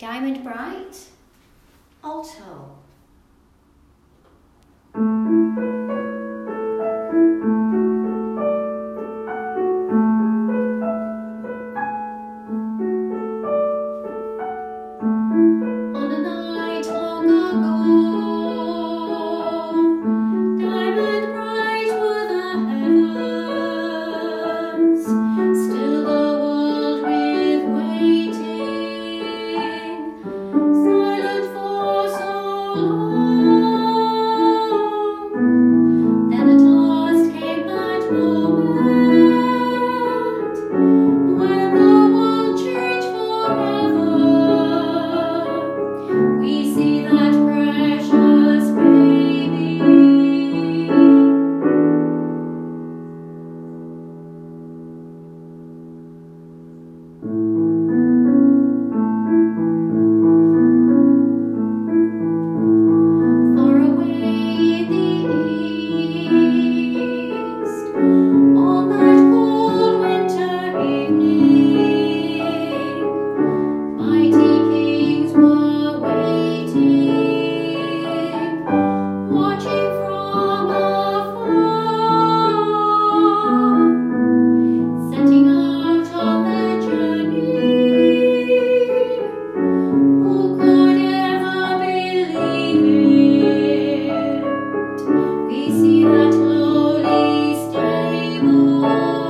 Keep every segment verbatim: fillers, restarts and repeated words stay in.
Diamond Bright, alto. On a night long ago, diamond bright were the heavens, still the world with waiting, silent for so long. Then at last came that moment when the world changed forever. We see that precious baby. Far away in the east, on that cold winter evening, mighty kings were waiting, watching from afar, setting out on their journey. Who could ever believe it? We see that lowly stable.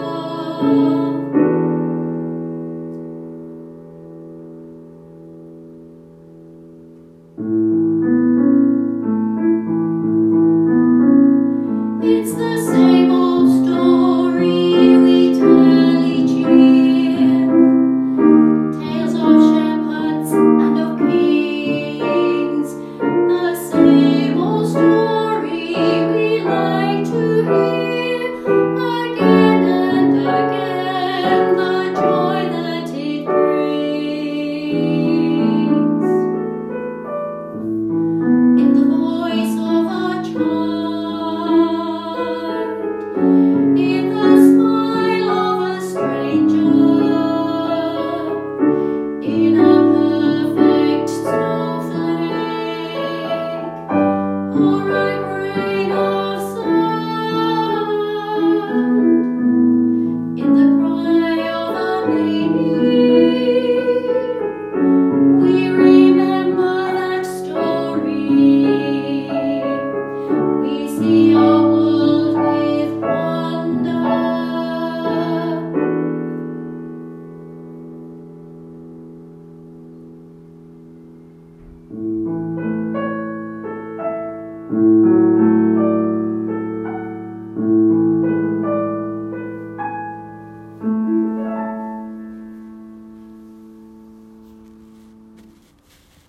It's the same old story we tell each year, tales of shepherds and of kings, the same old story we like to hear again and again, the joy that it brings. In the voice of a child, in the smile of a stranger, in a perfect snowflake, or a grain of sand, in the cry of a baby, we remember that story. We see our world with wonder. Thank you.